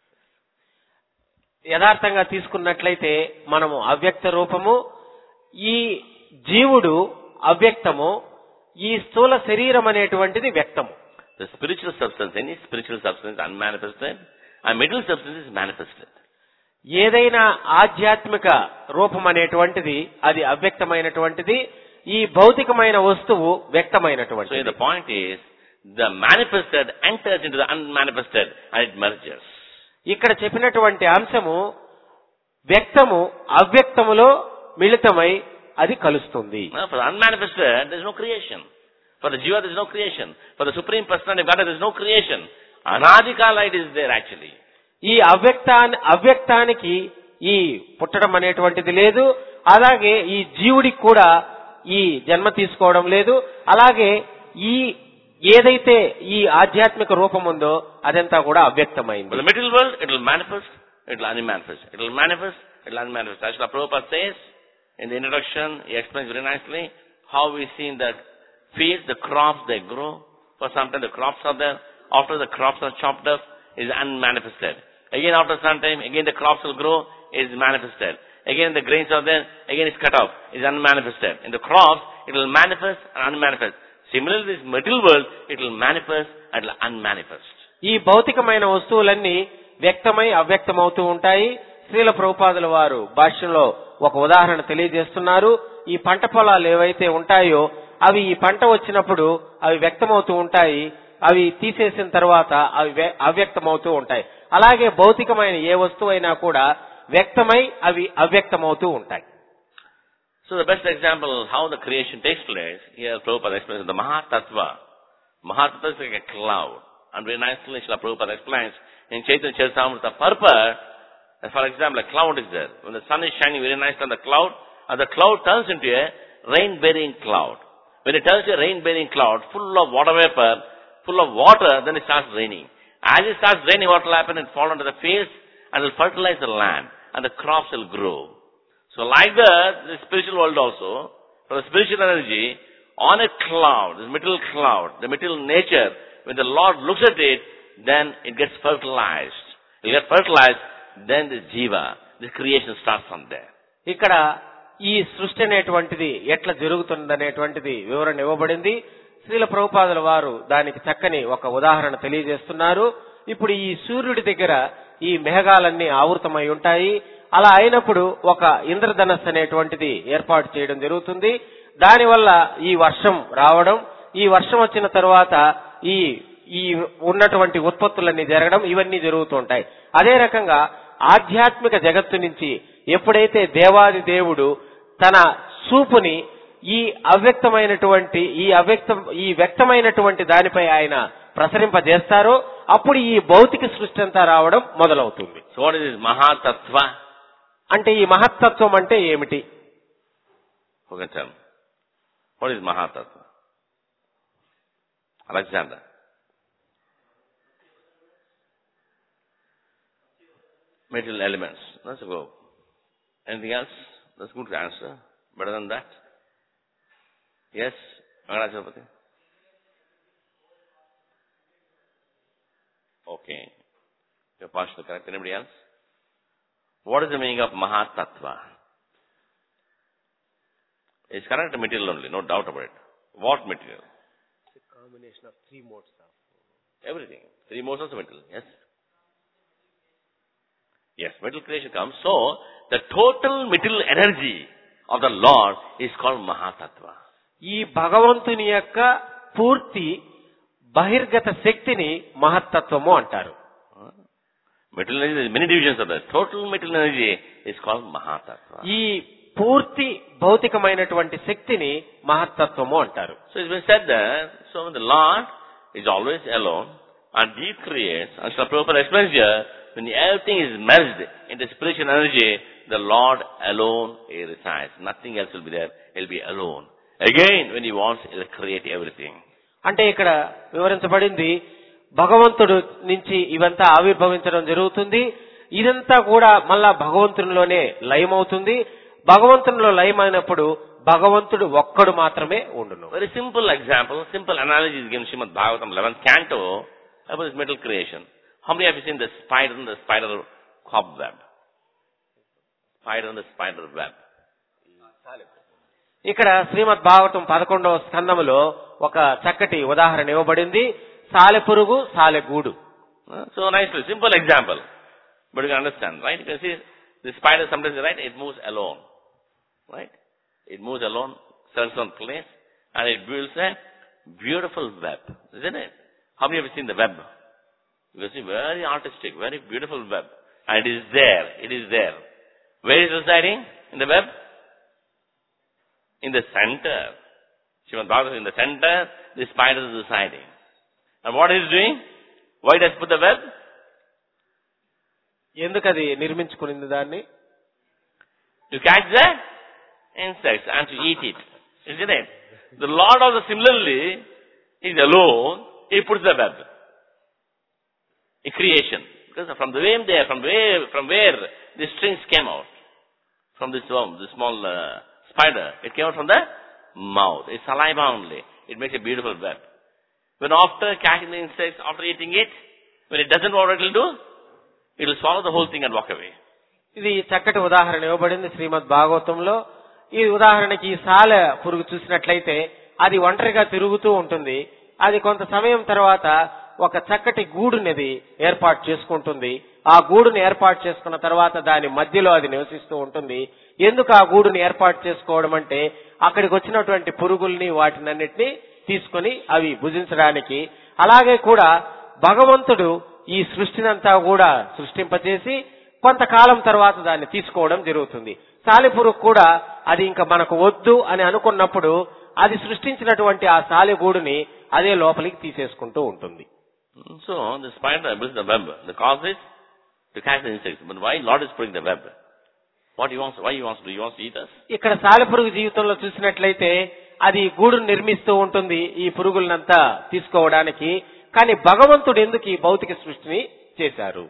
[SPEAKER 2] యథార్థంగా తీసుకున్నట్లయితే మనము అవ్యక్త రూపము, ఈ జీవుడు అవ్యక్తము, ఈ స్థూల శరీరం అనేటువంటిది వ్యక్తము.
[SPEAKER 1] The spiritual substance, any spiritual substance is unmanifested, and middle substance is manifested.
[SPEAKER 2] ఏదైనా ఆధ్యాత్మిక రూపం అనేటువంటిది అది అవ్యక్తమైనటువంటిది, ఈ భౌతికమైన వస్తువు వ్యక్తమైనటువంటిది.
[SPEAKER 1] So the point is, the manifested enters into the unmanifested and it merges.
[SPEAKER 2] ఇక్కడ చెప్పినటువంటి అంశము వ్యక్తము అవ్యక్తములో మిళితమై అది కలుస్తుంది.
[SPEAKER 1] For the unmanifested, there is no creation. For the Jiva, there is no creation. For the Supreme Personality of God, there is no creation. Anadikala it is there actually.
[SPEAKER 2] ఈ అవ్యక్తాన్ని అవ్యక్తానికి ఈ పుట్టడం అనేటువంటిది లేదు, అలాగే ఈ జీవుడికి కూడా ఈ జన్మ తీసుకోవడం లేదు, అలాగే ఈ ఏదైతే ఈ ఆధ్యాత్మిక రూపం ఉందో అదంతా కూడా అవ్యక్తమైంది.
[SPEAKER 1] The material world, it will manifest, it will unmanifest. It will manifest, it will unmanifest. As Srila Prabhupada says in the introduction, he explains very nicely how we see in the fields, the crops, they grow. For some time the crops are there. After the crops are chopped up, it is unmanifested. Again after some time, again the crops will grow, it is manifested. Again the grains are there, again it's cut off, it is unmanifested. In the crops, it will manifest and unmanifest. Similarly, this material world, it will manifest and it will unmanifest.
[SPEAKER 2] ఈ భౌతికమైన వస్తువులన్నీ వ్యక్తమై అవ్యక్తమవుతూ ఉంటాయి. శ్రీల ప్రభుపాదుల వారు భాష్యంలో ఒక ఉదాహరణ తెలియజేస్తున్నారు. ఈ పంట పొలాలు ఏవైతే ఉంటాయో అవి ఈ పంట వచ్చినప్పుడు అవి వ్యక్తమవుతూ ఉంటాయి, అవి తీసేసిన తర్వాత అవి అవ్యక్తమవుతూ ఉంటాయి. అలాగే భౌతికమైన ఏ వస్తువైనా కూడా వ్యక్తమై అవి అవ్యక్తమవుతూ ఉంటాయి.
[SPEAKER 1] So the best example how the creation takes place, here Prabhupada explains the Mahatattva. Mahatattva is like a cloud. And very nicely Srila Prabhupada explains in Chaitanya Charitamrita purport, for example, a cloud is there. When the sun is shining very nicely on the cloud, and the cloud turns into a rain-bearing cloud. When it turns to a rain-bearing cloud, full of water vapor, full of water, then it starts raining. As it starts raining, what will happen? It will fall onto the fields and will fertilize the land, and the crops will grow. So like that, the spiritual world also, for the spiritual energy, on a cloud, this material cloud, the material nature, when the Lord looks at it, then it gets fertilized. It gets fertilized, then the Jiva, the creation starts from there.
[SPEAKER 2] ఇక్కడ ఈ సృష్టి అనేటువంటిది ఎట్లా జరుగుతుందనేటువంటిది వివరణ ఇవ్వబడింది. శ్రీల ప్రభుపాదుల వారు దానికి చక్కని ఒక ఉదాహరణ తెలియజేస్తున్నారు. ఇప్పుడు ఈ సూర్యుడి దగ్గర ఈ మేఘాలన్నీ ఆవృతమై ఉంటాయి. అలా అయినప్పుడు ఒక ఇంద్రధనస్సు అనేటువంటిది ఏర్పాటు చేయడం జరుగుతుంది. దానివల్ల ఈ వర్షం రావడం, ఈ వర్షం వచ్చిన తరువాత ఈ ఈ ఉన్నటువంటి ఉత్పత్తులన్నీ జరగడం, ఇవన్నీ జరుగుతుంటాయి. అదే రకంగా ఆధ్యాత్మిక జగత్తు నుంచి ఎప్పుడైతే దేవాది దేవుడు తన చూపుని ఈ అవ్యక్తమైనటువంటి ఈ అవ్యక్తం ఈ వ్యక్తమైనటువంటి దానిపై ఆయన ప్రసరింపజేస్తారో అప్పుడు ఈ భౌతిక సృష్టి అంతా రావడం మొదలవుతుంది.
[SPEAKER 1] So what is this Mahatattva?
[SPEAKER 2] అంటే ఈ మహత్తత్వం అంటే ఏమిటి?
[SPEAKER 1] Who can tell? What is Mahatattva? Alexander. Material elements. Let's go. Anything else? That's good answer. Better than that? Yes? Mangalacharapati? Okay. You're partially correct. Anybody else? What is the meaning of Mahatattva? It's correct material only, no doubt about it. What material?
[SPEAKER 2] It's a combination of three modes of
[SPEAKER 1] everything. Three modes of material. Yes? Yes, material creation comes. So, the total material energy of the Lord is called Mahatattva.
[SPEAKER 2] ఈ భగవంతుని యొక్క పూర్తి బహిర్గత శక్తిని మహత్తత్వము అంటారు.
[SPEAKER 1] Material energy, there are many divisions of that. Total material energy is called Mahatattva.
[SPEAKER 2] ఈ పూర్తి భౌతికమైనటువంటి శక్తిని మహత్తత్వము అంటారు.
[SPEAKER 1] So it's been said that, so the Lord is always alone and He creates, and Srila Prabhupada explains here, when everything is merged into spiritual energy, the Lord alone He resides. Nothing else will be there. He'll be alone. Again, when He wants, He'll create everything.
[SPEAKER 2] అంటే ఇక్కడ వివరించబడింది భగవంతుడు నుంచి ఇవంతా ఆవిర్భవించడం జరుగుతుంది. ఇదంతా కూడా మళ్ళా భగవంతునిలోనే లయమవుతుంది. భగవంతునిలో లయమైనప్పుడు భగవంతుడు ఒక్కడు మాత్రమే ఉండును.
[SPEAKER 1] Very simple example, simple analogy is given in Srimad Bhagavatam eleventh canto about this metal creation. How many have you seen the spider and the spider cobweb? Spider and the spider web.
[SPEAKER 2] ఇక్కడ శ్రీమద్ భాగవతం పదకొండవ స్కందములో ఒక చక్కటి ఉదాహరణ ఇవ్వబడింది. సాలెపురుగు సాలెగూడు.
[SPEAKER 1] So nicely, simple example. But you can understand, right? You can see the spider sometimes, right, it moves alone. Right? It moves alone, stands on place, and it builds a beautiful web. Isn't it? How many have seen the web? You can see very artistic, very beautiful web. And it is there. It is there. Where is it residing? In the web? In the center. Srimad Bhagavatam, in the center, the spider is residing. And what is it doing? Why does it put the web?
[SPEAKER 2] ఎందుకది నిర్మించుకునింది దాన్ని?
[SPEAKER 1] To catch the insects and to eat it. Isn't it? The Lord also similarly is alone. He puts the web. A creation. Because from the way there, from where, from where the strings came out. From this worm, this small uh, spider. It came out from the mouth. It's saliva only. It makes a beautiful web. When after catching the insects, after eating it, when it doesn't know what it will do, it will swallow the whole thing and walk away.
[SPEAKER 2] ఇది చక్కటి ఉదాహరణ ఇవ్వబడింది శ్రీమద్ భాగవతంలో. ఈ ఉదాహరణకి ఈ సాలె పురుగు చూసినట్లయితే అది ఒంటరిగా తిరుగుతూ ఉంటుంది. అది కొంత సమయం తర్వాత ఒక చక్కటి గూడునిది ఏర్పాటు చేసుకుంటుంది. ఆ గూడుని ఏర్పాటు చేసుకున్న తర్వాత దాని మధ్యలో అది నివసిస్తూ ఉంటుంది. ఎందుకు ఆ గూడుని ఏర్పాటు చేసుకోవడం అంటే అక్కడికి వచ్చినటువంటి పురుగుల్ని వాటినన్నిటినీ తీసుకొని అవి భుజించడానికి. అలాగే కూడా భగవంతుడు ఈ సృష్టినంతా కూడా సృష్టింపచేసి కొంతకాలం తర్వాత దాన్ని తీసుకోవడం జరుగుతుంది. సాలెపురుగు కూడా అది ఇంకా మనకు వద్దు అని అనుకున్నప్పుడు అది సృష్టించినటువంటి ఆ సాలెగూడుని అదే లోపలికి తీసేసుకుంటూ ఉంటుంది.
[SPEAKER 1] So the spider builds the web. The cause is to catch the insects. But why Lord is putting the web? What he wants? Why he wants to do? He wants to eat us.
[SPEAKER 2] ఇక్కడ సాలెపురుగు జీవితంలో చూసినట్లయితే అది గూడును నిర్మిస్తూ ఉంటుంది ఈ పురుగులనంతా తీసుకోవడానికి. కానీ భగవంతుడు ఎందుకు ఈ భౌతిక సృష్టిని చేశారు?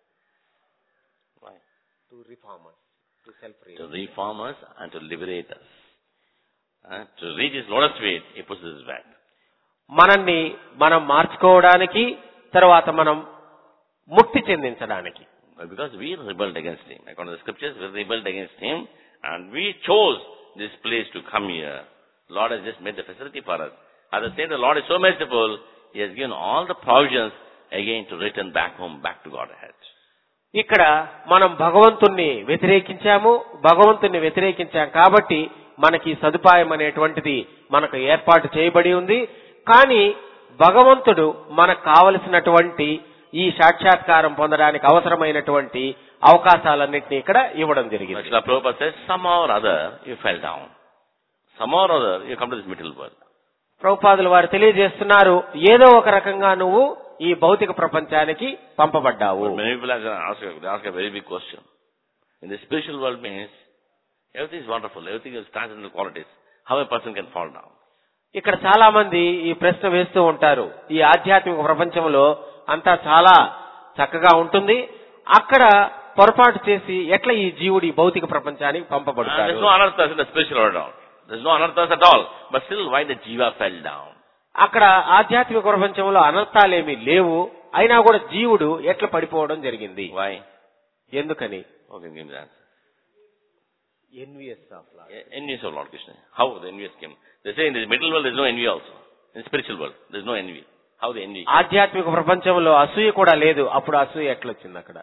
[SPEAKER 2] To reform us, to self-realize.
[SPEAKER 1] To reform us and to liberate us. Uh, to reach his lotus feet, he puts his web.
[SPEAKER 2] మనల్ని మనం మార్చుకోవడానికి, తర్వాత మనం ముక్తి చెందించడానికి.
[SPEAKER 1] Because we rebelled against him. According to the scriptures, we rebelled against him and we chose this place to come here. Lord has just made the facility for us. At the same time, the Lord is so merciful, He has given all the provisions again to return back home, back to Godhead.
[SPEAKER 2] ఇక్కడ మనం భగవంతుణ్ణి వ్యతిరేకించాము, భగవంతుణ్ణి వ్యతిరేకించాం కాబట్టి మనకి సదుపాయం అనేటువంటిది మనకు ఏర్పాటు చేయబడి ఉంది. కానీ భగవంతుడు మనకు కావలసినటువంటి ఈ సాక్షాత్కారం పొందడానికి అవసరమైనటువంటి అవకాశాలన్నింటినీ ఇక్కడ ఇవ్వడం జరిగింది.
[SPEAKER 1] Srila Prabhupada says, somehow or other you fell down. Somehow or other you come to this middle world.
[SPEAKER 2] ప్రభుపాదులు వారు తెలియజేస్తున్నారు, ఏదో ఒక రకంగా నువ్వు ఈ భౌతిక ప్రపంచానికి పంపబడ్డావు.
[SPEAKER 1] Many people ask, they ask a very big question. In the spiritual world means everything is wonderful, everything is transcendental qualities. How a person can fall down?
[SPEAKER 2] ఇక్కడ చాలా మంది ఈ ప్రశ్న వేస్తూ ఉంటారు. ఈ ఆధ్యాత్మిక ప్రపంచంలో అంతా చాలా చక్కగా ఉంటుంది, అక్కడ పొరపాటు చేసి ఎట్లా ఈ జీవుడు ఈ భౌతిక ప్రపంచానికి పంపబడతాడు?
[SPEAKER 1] There's no anarthas in the spiritual world at all. There's no anarthas at all. But still, why the jiva fell down?
[SPEAKER 2] అక్కడ ఆధ్యాత్మిక ప్రపంచంలో అనర్థాలేమీ లేవు, అయినా కూడా జీవుడు ఎట్లా పడిపోవడం జరిగింది?
[SPEAKER 1] Why?
[SPEAKER 2] ఎందుకని?
[SPEAKER 1] Okay, give me the answer.
[SPEAKER 2] Envious of Lord.
[SPEAKER 1] Envious of Lord Krishna. How the envious came? They say in the middle world there's no envy also. In the spiritual world there's no envy. How the envy?
[SPEAKER 2] ఆధ్యాత్మిక ప్రపంచంలో అసూయ కూడా లేదు, అప్పుడు అసూయ ఎట్లా వచ్చింది అక్కడ?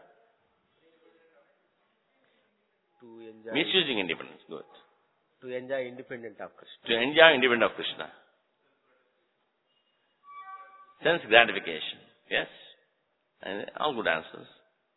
[SPEAKER 1] Misusing independence. Good.
[SPEAKER 2] To enjoy independent of Krishna.
[SPEAKER 1] To enjoy independence of Krishna. Sense gratification. Yes. And all good answers.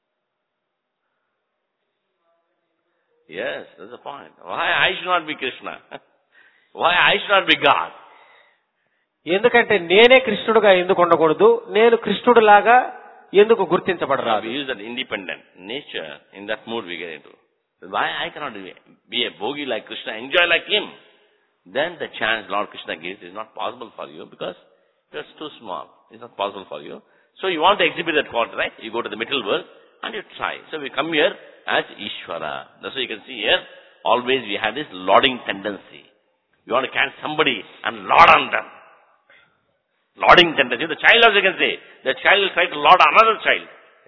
[SPEAKER 1] Yes, that's the point. Why I should not be Krishna? Why I should not be God?
[SPEAKER 2] ఎందుకంటే నేనే కృష్ణుడుగా ఎందుకు ఉండకూడదు, నేను కృష్ణుడులాగా ఎందుకు గుర్తించబడరాదు?
[SPEAKER 1] We use that independent nature, in that mood we get into. Why I cannot be a bhogi like Krishna, enjoy like him? Then the chance Lord Krishna gives is not possible for you because it's too small. It's not possible for you. So you want to exhibit that quality, right? You go to the middle world and you try. So we come here as Ishvara. That's why you can see here, always we have this lauding tendency. You want to catch somebody and laud on them. Lauding tendency. The child also can say, the child will try to laud another child.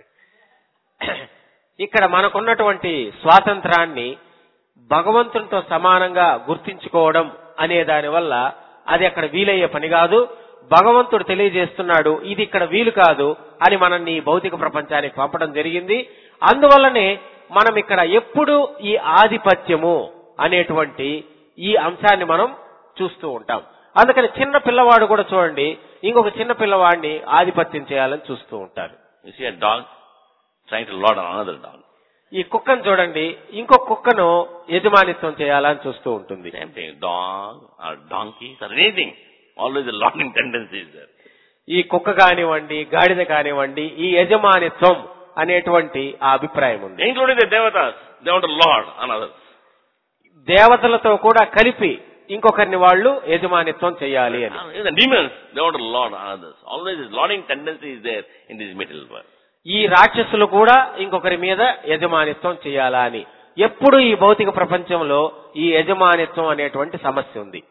[SPEAKER 2] ఇక్కడ మనకున్నటువంటి స్వాతంత్రాన్ని భగవంతునితో సమానంగా గుర్తించుకోవడం అనే దాని వల్ల అది అక్కడ వీలయ్యే పని కాదు. భగవంతుడు తెలియజేస్తున్నాడు, ఇది ఇక్కడ వీలు కాదు అని మనల్ని భౌతిక ప్రపంచానికి పంపడం జరిగింది. అందువల్లనే మనం ఇక్కడ ఎప్పుడు ఈ ఆధిపత్యము అనేటువంటి ఈ అంశాన్ని మనం చూస్తూ ఉంటాం. అందుకని చిన్న పిల్లవాడు కూడా చూడండి, ఇంకొక చిన్న పిల్లవాడిని ఆధిపత్యం చేయాలని చూస్తూ ఉంటారు.
[SPEAKER 1] You see a dog trying to lord on another dog.
[SPEAKER 2] ఈ కుక్కను చూడండి, ఇంకొక కుక్కను యజమానిత్వం చేయాలని చూస్తూ ఉంటుంది.
[SPEAKER 1] Same thing, dog or donkeys or anything. Always a lording tendency is there.
[SPEAKER 2] ఈ కుక్క కానివ్వండి, గాడిద కానివ్వండి, ఈ యజమానిత్వం అనేటువంటి ఆ అభిప్రాయం ఉంది.
[SPEAKER 1] Including the devatas, they want to lord on others.
[SPEAKER 2] దేవతలతో కూడా కలిపి ఇంకొకరిని వాళ్ళు యజమానిత్వం చేయాలి అని.
[SPEAKER 1] The demons, they want to lord on others. Always this lording tendency is there in this middle world.
[SPEAKER 2] ఈ రాక్షసులు కూడా ఇంకొకరి మీద యజమానిత్వం చేయాలా అని ఎప్పుడు ఈ భౌతిక ప్రపంచంలో ఈ యజమానిత్వం అనేటువంటి సమస్య ఉంది.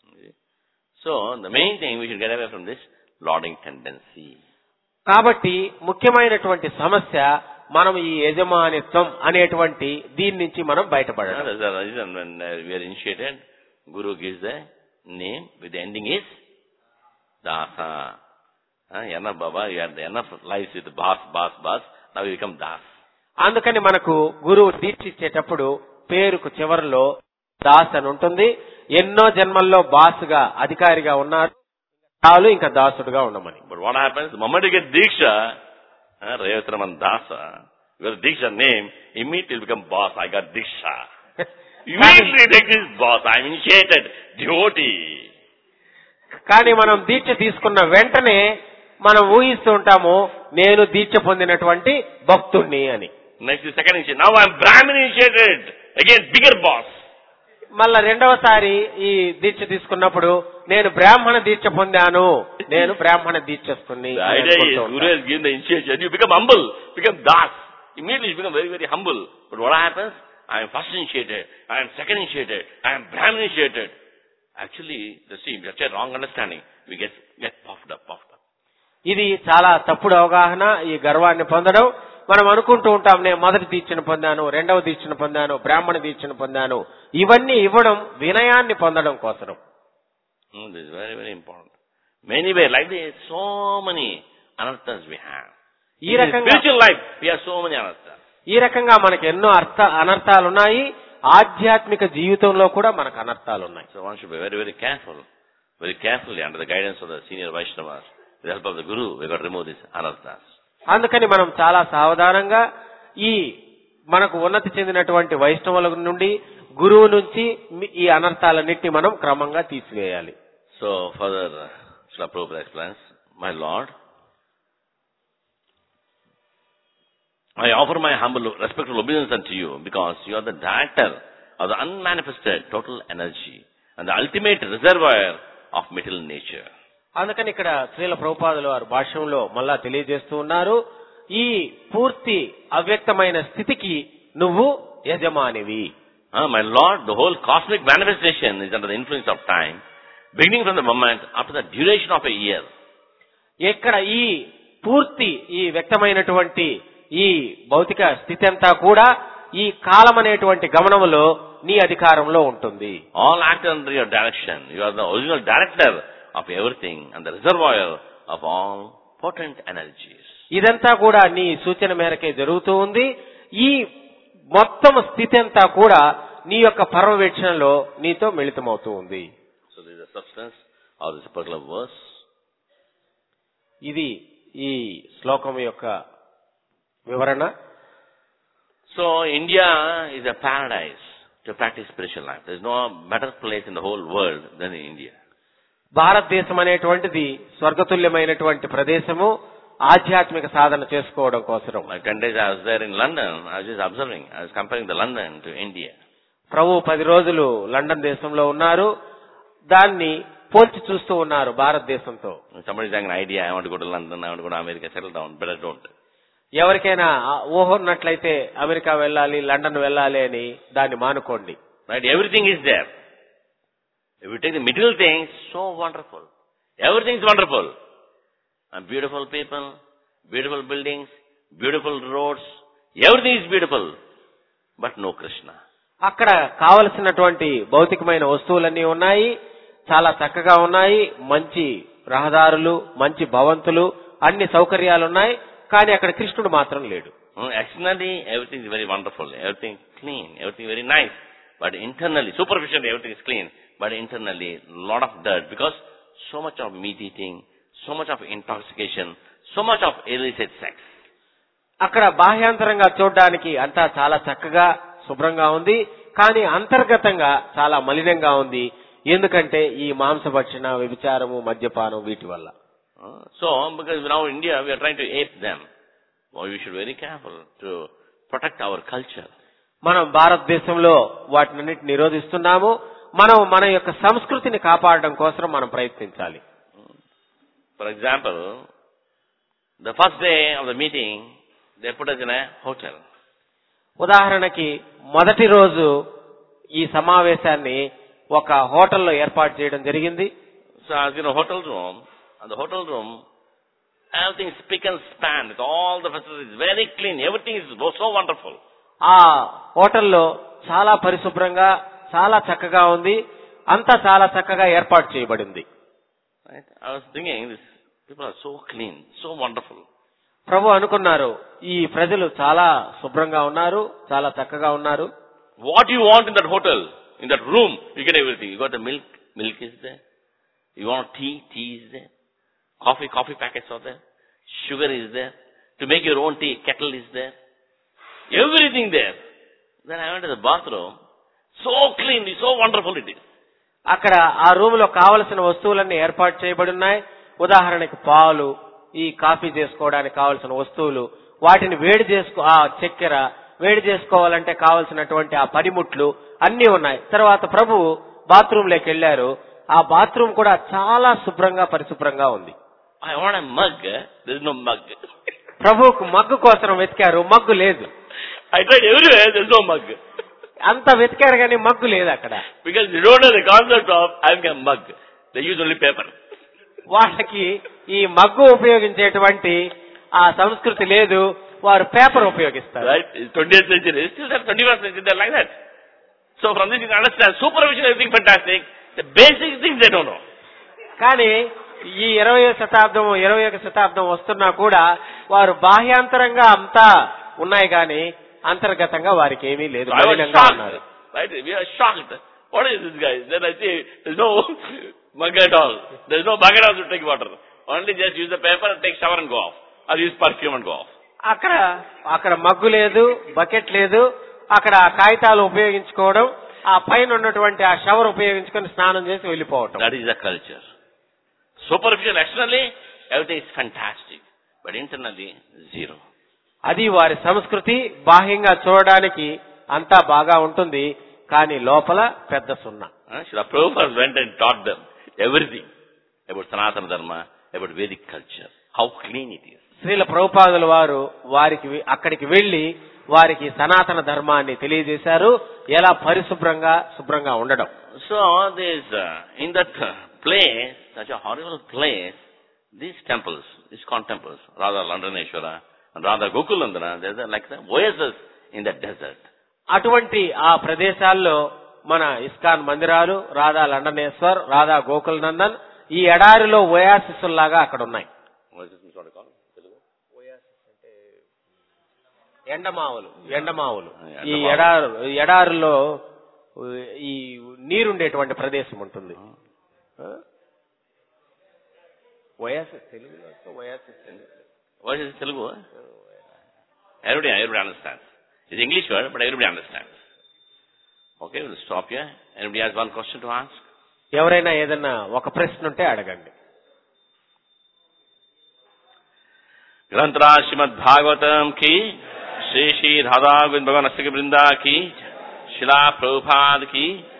[SPEAKER 1] So the main thing we should get away from this lording tendency.
[SPEAKER 2] కాబట్టి ముఖ్యమైనటువంటి సమస్య మనం ఈ యజమానిత్వం అనేటువంటి దీని నుంచి మనం బయటపడాలి.
[SPEAKER 1] That's the reason when we are initiated, Guru gives the name with the ending is Dasa. Uh, enough Baba, you had enough lives with boss, boss, boss. Now you become Das.
[SPEAKER 2] అందుకని మనకు గురువు దీక్ష ఇచ్చేటప్పుడు పేరుకు చివరిలో దాస్ అని ఉంటుంది. ఎన్నో జన్మల్లో బాస్గా అధికారిగా ఉన్నారు, చాలు ఇంకా దాసుడుగా ఉండమని.
[SPEAKER 1] But what happens? The moment you get Diksha, uh, Revatraman Dasa, you got Diksha name, immediately you become boss. I got Diksha. Immediately take this boss. I am initiated, devotee.
[SPEAKER 2] కానీ మనం దీక్ష తీసుకున్న వెంటనే మనం ఊహిస్తూ ఉంటాము, నేను దీక్ష పొందినటువంటి భక్తుణ్ణి అని.
[SPEAKER 1] Next is second initiation. Now I am Brahmin initiated. Again bigger boss.
[SPEAKER 2] మళ్ళా రెండవసారి ఈ దీక్ష తీసుకున్నప్పుడు నేను బ్రాహ్మణ దీక్ష పొందాను, నేను బ్రాహ్మణ దీక్షస్తుని.
[SPEAKER 1] The idea is Guru has given the initiation. You become humble, become Das. Immediately you become very, very humble. But what happens? I am first initiated. I am second initiated. I am Brahmin initiated. Actually, the see, such a wrong understanding. We get get puffed up, puffed up.
[SPEAKER 2] ఇది చాలా తప్పుడు అవగాహన. ఈ గర్వాన్ని పొందడం, మనం అనుకుంటూ ఉంటాం, నేను మొదటి దీక్షను పొందాను, రెండవ దీక్షను పొందాను, బ్రాహ్మణ దీక్షను పొందాను. ఇవన్నీ ఇవ్వడం వినయాన్ని పొందడం కోసం.
[SPEAKER 1] Mm, this is very, very important. Many ways, like this, so many anarthas we have.
[SPEAKER 2] ఈ రకంగా
[SPEAKER 1] spiritual life, we have so many anarthas.
[SPEAKER 2] ఈ రకంగా మనకు ఎన్నో అర్థ అనర్థాలు ఉన్నాయి. ఆధ్యాత్మిక జీవితంలో కూడా మనకు అనర్థాలు ఉన్నాయి.
[SPEAKER 1] So one should be very, very careful, very carefully under the guidance of the senior Vaishnavas, with the help of the Guru, we got to remove these anarthas.
[SPEAKER 2] అందుకని మనం చాలా సావధానంగా ఈ మనకు ఉన్నతి చెందినటువంటి వైష్ణవుల నుండి, గురువు నుంచి ఈ అనర్థాలన్నింటినీ మనం క్రమంగా తీసివేయాలి.
[SPEAKER 1] So further, Srila Prabhupada explains, my Lord, I offer my humble, respectful obeisance unto you because you are the director of the unmanifested total energy and the ultimate reservoir of material nature.
[SPEAKER 2] అందుకని ఇక్కడ శ్రీల ప్రభుపాదుల వారు భాష్యంలో మళ్ళా తెలియజేస్తూ ఉన్నారు, ఈ పూర్తి అవ్యక్తమైన స్థితికి నువ్వు యజమానివి.
[SPEAKER 1] Uh, my Lord, the whole cosmic manifestation is under the influence of time, beginning from the moment up to the duration of a year.
[SPEAKER 2] ఇక్కడ ఈ పూర్తి ఈ వ్యక్తమైనటువంటి ఈ భౌతిక స్థితి అంతా కూడా ఈ కాలం అనేటువంటి గమనములో నీ అధికారంలో ఉంటుంది.
[SPEAKER 1] All act under your direction. You are the original director of everything and the reservoir of all potent energies.
[SPEAKER 2] ఇదంతా కూడా నీ సూచన మేరకే జరుగుతూ ఉంది. ఈ మొత్తం స్థితి అంతా కూడా నీ యొక్క పర్యవేక్షణలో నీతో మిళితమవుతూ ఉంది.
[SPEAKER 1] So this is the substance of this particular verse.
[SPEAKER 2] ఇది ఈ శ్లోకం యొక్క వివరణ.
[SPEAKER 1] So India is a paradise to practice spiritual life. There is no better place in the whole world than in India.
[SPEAKER 2] భారతదేశం అనేటువంటిది స్వర్గతుల్యమైనటువంటి ప్రదేశము ఆధ్యాత్మిక సాధన చేసుకోవడం కోసం.
[SPEAKER 1] Like ten days I was there in London. I was just observing. I was comparing the London to India.
[SPEAKER 2] ప్రభు పది రోజులు London దేశంలో ఉన్నారు. దాన్ని పోల్చి చూస్తూ ఉన్నారు భారతదేశంతో.
[SPEAKER 1] Somebody is having an idea. I want to go to London. I want to go to America. Settle down. Better don't.
[SPEAKER 2] ఎవరికైనా ఊహ ఉన్నట్లయితే అమెరికా వెళ్ళాలి, లండన్ వెళ్ళాలి అని దాన్ని మానుకోండి.
[SPEAKER 1] Right? Everything is there. If you take the material things, so wonderful. Everything is wonderful. And beautiful people, beautiful buildings, beautiful roads, everything is beautiful. But no Krishna.
[SPEAKER 2] అక్కడ కావలసినటువంటి భౌతికమైన వస్తువులన్నీ ఉన్నాయి, చాలా చక్కగా ఉన్నాయి, మంచి రహదారులు, మంచి భవంతులు, అన్ని సౌకర్యాలు ఉన్నాయి. కానీ అక్కడ కృష్ణుడు మాత్రం లేడు.
[SPEAKER 1] Externally, everything is very wonderful, everything clean, everything very nice. But internally, superficially, everything is clean. But internally, lot of dirt because so much of meat eating, so much of intoxication, so much of illicit sex.
[SPEAKER 2] అక్కడ బాహ్యాంతరంగా చూడడానికి అంతా చాలా చక్కగా శుభ్రంగా ఉంది, కానీ అంతర్గతంగా చాలా మలినంగా ఉంది. ఎందుకంటే ఈ మాంసభక్షణ, వ్యభిచారము, మద్యపానం వీటి వల్ల.
[SPEAKER 1] Uh, so, because now in India we are trying to ape them, well, we should be very careful to protect our culture.
[SPEAKER 2] మనం భారతదేశంలో వాటినన్నిటి నిరోధిస్తున్నాము. మనం మన యొక్క సంస్కృతిని కాపాడడం కోసం మనం ప్రయత్నించాలి.
[SPEAKER 1] For example, the first day of the meeting, they put us in a hotel.
[SPEAKER 2] ఉదాహరణకి మొదటి రోజు ఈ సమావేశాన్ని ఒక హోటల్లో ఏర్పాటు చేయడం జరిగింది.
[SPEAKER 1] So I was in a hotel room, and the hotel room, everything is spick and span with all the facilities, very clean, everything is so wonderful.
[SPEAKER 2] ఆ హోటల్లో చాలా పరిశుభ్రంగా, చాలా చక్కగా ఉంది, అంతా చాలా చక్కగా ఏర్పాటు చేయబడింది.
[SPEAKER 1] Right? I was thinking, these people are so clean, so wonderful.
[SPEAKER 2] ప్రభు అనుకున్నారు, ఈ ప్రజలు చాలా శుభ్రంగా ఉన్నారు, చాలా చక్కగా ఉన్నారు.
[SPEAKER 1] What you want in that hotel, in that room, you get everything. You got the milk, milk is there. You want tea, tea is there. Coffee, coffee packets are there. Sugar is there. To make your own tea, kettle is there. Everything there. Then I went to the bathroom. So clean, so wonderful it is.
[SPEAKER 2] అక్కడ ఆ room లో కావలసిన వస్తువులన్నీ ఏర్పాటు చేయబడి ఉన్నాయి. ఉదాహరణకి పాలు, ఈ కాఫీ చేసుకోవడానికి కావలసిన వస్తువులు, వాటిని వేడి చేసుకో ఆ చక్కెర వేడి చేసుకోవాలంటే కావలసినటువంటి ఆ పనిముట్లు అన్నీ ఉన్నాయి. తర్వాత ప్రభు బాత్రూమ్ లోకి వెళ్లారు. ఆ బాత్రూమ్ కూడా చాలా శుభ్రంగా పరిశుభ్రంగా ఉంది.
[SPEAKER 1] I want a mug. There is no mug.
[SPEAKER 2] ప్రభువుకు మగ్గు కోసం వెతికారు, మగ్గు లేదు.
[SPEAKER 1] I tried everywhere, there is no mug.
[SPEAKER 2] అంత వెతికారు కానీ మగ్గు లేదు అక్కడ.
[SPEAKER 1] Because you don't know the concept of having a mug. They use only paper.
[SPEAKER 2] వాళ్ళకి ఈ మగ్గు ఉపయోగించేటువంటి ఆ సంస్కృతి లేదు, వారు పేపర్ ఉపయోగిస్తారు.
[SPEAKER 1] Right? It's twentieth century. Still that twenty-first century, they're like that. So from this you can understand, supervision is everything fantastic. The basic things they don't know.
[SPEAKER 2] కానీ ఈ ఇరవై శతాబ్దం ఇరవై ఒక శతాబ్దం వస్తున్నా కూడా వారు బాహ్యాంతరంగా అంతా ఉన్నాయి కానీ అంతర్గతంగా వారికి ఏమీ లేదు,
[SPEAKER 1] So I was
[SPEAKER 2] మలినంగా
[SPEAKER 1] shocked.
[SPEAKER 2] ఉన్నారు.
[SPEAKER 1] Right? We are shocked. What is this guy? Then I say, there's no mug at all. There's no bucket also to take water. Only just use the paper and take shower and go off. Or use perfume and go off.
[SPEAKER 2] అక్కడ అక్కడ mug లేదు, bucket లేదు, అక్కడ కాగితాలు ఉపయోగించుకోవడం, ఆ పైన ఉన్నటువంటి ఆ షవర్ ఉపయోగించుకొని స్నానం చేసి వెళ్ళిపోవటం.
[SPEAKER 1] That is the culture. Superficial, externally, everything is fantastic. But internally, zero.
[SPEAKER 2] అది వారి సంస్కృతి. బాహ్యంగా చూడడానికి అంతా బాగా ఉంటుంది, కానీ లోపల పెద్ద సున్నా.
[SPEAKER 1] Uh, Srila Prabhupada went and taught them everything about Sanatana Dharma, about Vedic culture, how clean it is.
[SPEAKER 2] Srila ప్రభుపాదుల వారు వారికి అక్కడికి వెళ్లి వారికి సనాతన ధర్మాన్ని తెలియజేశారు, ఎలా పరిశుభ్రంగా శుభ్రంగా ఉండడం.
[SPEAKER 1] So this uh, in that uh, place, such a horrible place, these temples, these ISKCON temples, Radha Landaneshwara and Radha Gokulandana, they're like the oases in the desert.
[SPEAKER 2] అటువంటి ఆ ప్రదేశాల్లో మన ఇస్కాన్ మందిరాలు, రాధా లండనేశ్వర్, రాధా గోకుల్ నందన్ ఈ ఎడారిలో ఓయాసిస్లాగా అక్కడ ఉన్నాయి. ఎండమావులు ఎండమావులు ఈ ఎడారు ఎడారులో ఈ నీరుండేటువంటి ప్రదేశం ఉంటుంది. ఓయాసిస్ తెలుగులో oasis
[SPEAKER 1] Oasis Telugu? Everybody, everybody understands. It's English word, but everybody understands. Okay, we'll stop here. Anybody has one question to ask?
[SPEAKER 2] ఎవరైనా ఏదన్నా ఒక ప్రశ్న ఉంటే అడగండి.
[SPEAKER 1] ग्रंथराज श्रीमद् भागवतम की, श्री श्री राधा गोविंद भगवान अस्तिक वृंदा की, शिला प्रभुपाद की